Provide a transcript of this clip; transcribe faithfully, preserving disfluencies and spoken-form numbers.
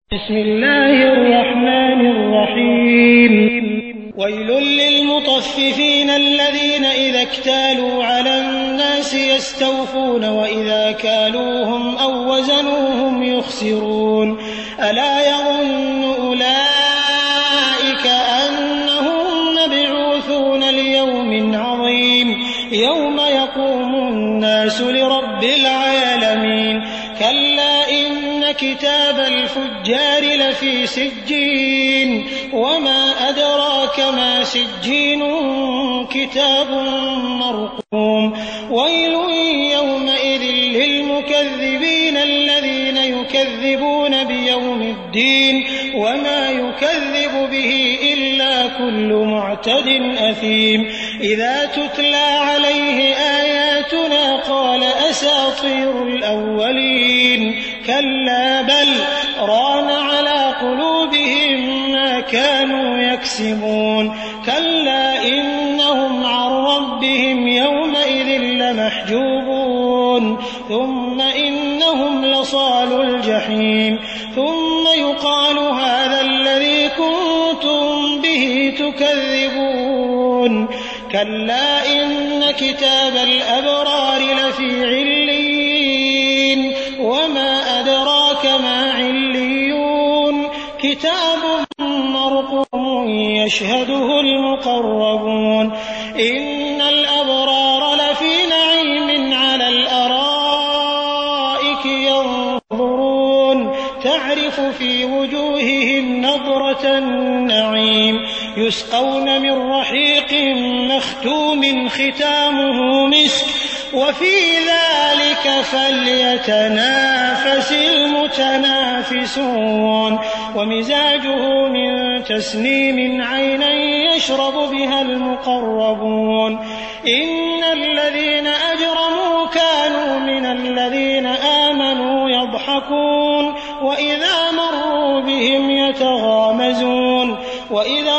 بسم الله الرحمن الرحيم ويل للمطففين الذين إذا اكتالوا على الناس يستوفون وإذا كالوهم أو وزنوهم يخسرون ألا يظن أولئك أنهم مبعوثون ليوم عظيم يوم يقوم الناس لرب العالمين كلا إن كتاب الفجار لفي سجين وما أدراك ما سجين كتاب مرقوم ويل يومئذ للمكذبين الذين يكذبون بيوم الدين وما يكذب به إلا كل معتد أثيم إذا تتلى عليه آياتنا قال أساطير الأولين كلا بل ران على قلوبهم ما كانوا يكسبون كلا إنهم عن ربهم يومئذ لمحجوبون ثم إنهم لصالو الجحيم ثم يقال هذا الذي كنتم به تكذبون كلا إن كتاب الأبرار لفي عليين وما أدراك ما عليون كتاب مرقوم يشهده المقربون إن الأبرار لفي نعيم على الأرائك ينظرون تعرف في وجوههم نضرة النعيم يسقون من رحيق مختوم ختامه مسك وفي ذلك فليتنافس المتنافسون ومزاجه من تسنيم عينا يشرب بها المقربون إن الذين أجرموا كانوا من الذين آمنوا يضحكون وإذا مروا بهم يتغامزون وإذا